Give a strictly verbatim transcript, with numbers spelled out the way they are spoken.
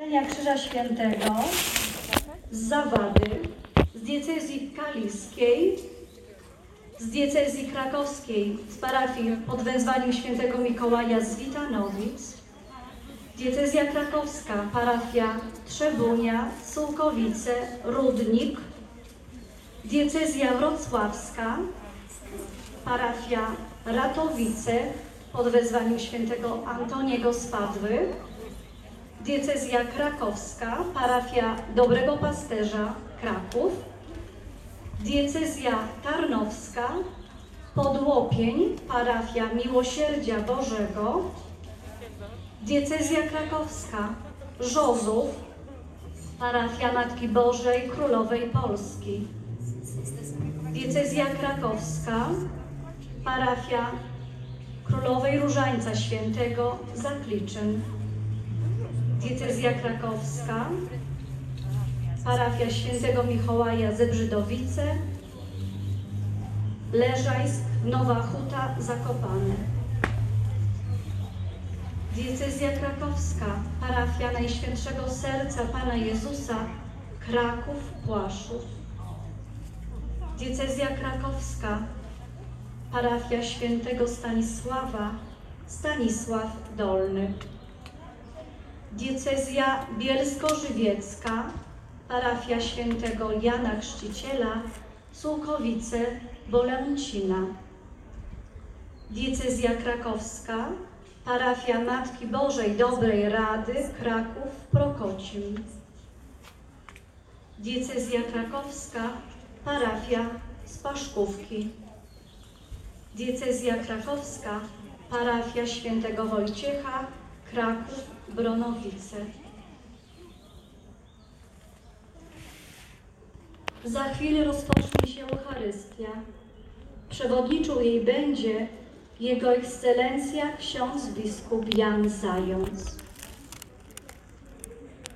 Krzyża Świętego z Zawady, z diecezji kaliskiej, z diecezji krakowskiej, z parafii pod wezwaniem świętego Mikołaja z Witanowic, diecezja krakowska, parafia Trzebunia, Sułkowice, Rudnik, diecezja wrocławska, parafia Ratowice pod wezwaniem świętego Antoniego z Padwy, diecezja krakowska, parafia Dobrego Pasterza, Kraków, diecezja tarnowska, Podłopień, parafia Miłosierdzia Bożego, diecezja krakowska, Żozów, parafia Matki Bożej Królowej Polski, diecezja krakowska, parafia Królowej Różańca Świętego, Zakliczyn, diecezja krakowska, parafia świętego Mikołaja Zebrzydowice, Leżajsk, Nowa Huta, Zakopane, diecezja krakowska, parafia Najświętszego Serca Pana Jezusa, Kraków, Płaszów, diecezja krakowska, parafia świętego Stanisława, Stanisław Dolny, diecezja bielsko-żywiecka, parafia świętego Jana Chrzciciela, Sułkowice, Bolęcina, diecezja krakowska, parafia Matki Bożej Dobrej Rady, Kraków, Prokocim, diecezja krakowska, parafia Spaszkówki, diecezja krakowska, parafia świętego Wojciecha, Kraków, Bronowice. Za chwilę rozpocznie się Eucharystia. Przewodniczył jej będzie Jego Ekscelencja ksiądz biskup Jan Zając.